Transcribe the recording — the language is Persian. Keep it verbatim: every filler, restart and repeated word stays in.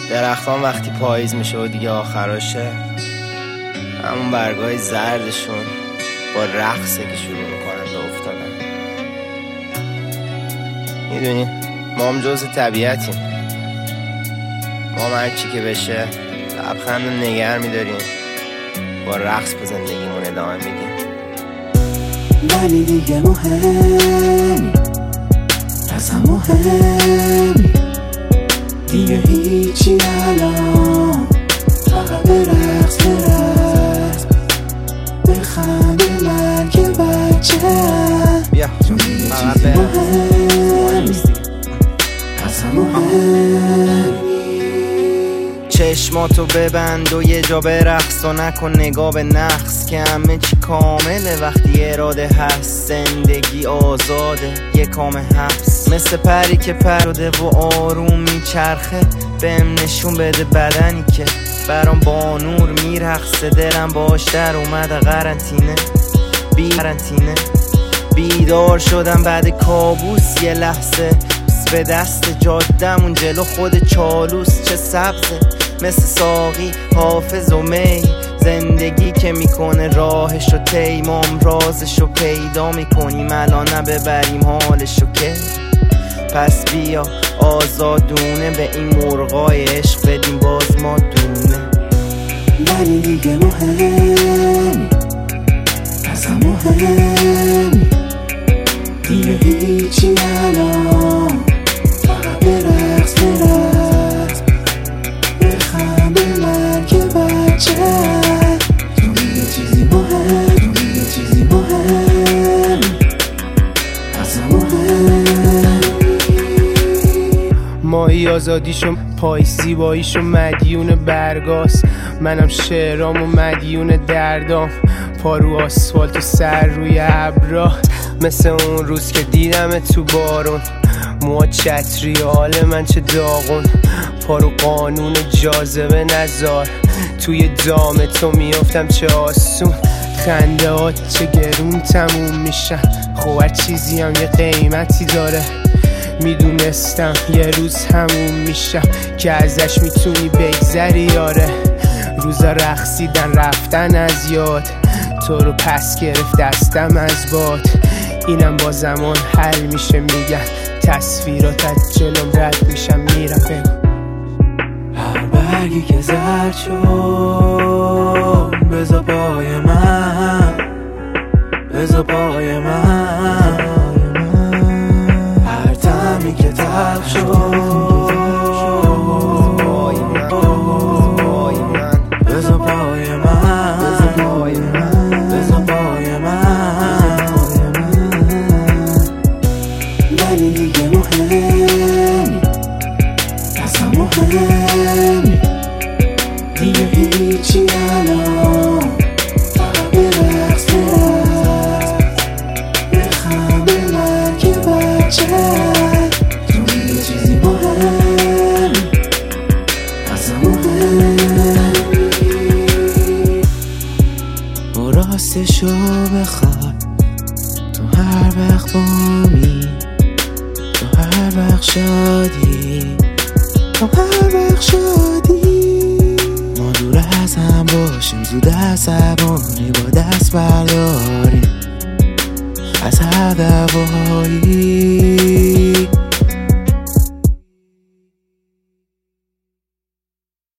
درختان وقتی پاییز میشه و دیگه آخراشه، همون برگای زردشون با رقصه که شروع میکنن به افتادن. میدونی ما هم جز طبیعتیم، ما هم هرچی که بشه لبخند رو نگر میداریم، با رقص به زندگیمون ادامه میدیم. ولی دیگه مهمی ازم مهمی دیگه هیچی الان، فقط به رقص برقص بخند من که بچه بیا فقط به مهمی ازم مهمی. چشماتو ببند و یه جا برقص و نکن نگاه به نقص که همه چی کامله وقتی اراده هست. زندگی آزاده یه کام حبس، مثل پری که پروده و آروم میچرخه. بهم نشون بده بدنی که برام با نور میرقصه. دلم باش در اومده قرنطینه بی قرنطینه بیدار شدم بعد کابوس یه لحظه. به دست جادمون جلو خود چالوس چه سبزه، مثل ساقی حافظ و می. زندگی که میکنه راهشو طی، ما هم رازشو پیدا میکنیم الان نه ببریم حالشو که. پس بیا آزادونه به این مرغای عشق بدیم باز ما دونه. ولی دیگه مهمی ازم مهمی دیگه هیچی الان، فقط برقص برقص بخند من که بچه تو یه چیزی مهم، تو یه چیزی مهم ازم مهم. مایی آزادیشو پای زیباییشو مدیون برگاست، منم شعرام و مدیون دردام. پا رو آسفالت و سر روی ابرا، مثل اون روز که دیدم تو بارون. موها چتری حال من چه داغون، پا رو قانون جاذبه نزار. توی دام تو میافتم چه آسون، خنده هات چه گرون تموم میشن. خب هر چیزی هم یه قیمتی داره، میدونستم یه روز همون میشم که ازش میتونی بگذری. یاره روزا رقصیدن رفتن از یاد، تو رو پس گرفت دستم از باد. اینم با زمان حل میشه میگن، تصویرات از جلوم رد میشم میرم. بگو هر برگی که زرد شد بذار پای من، بذار پای من. هر طعمی که تلخ شد بذار پای من، بذار پای من. ولی دیگه مهمی ازم مهمی دیگه هیچی الان، فقط برقص برقص بخند من که بچه تو یه چیزی مهمی ازم مهمی. و راستشو بخوای تو هر وقت بامی، تو هر وقت شادی، تو هر وقت شادی. ما دور از هم باشیم زود عصبانی، با دست برداریم از هر دوایی.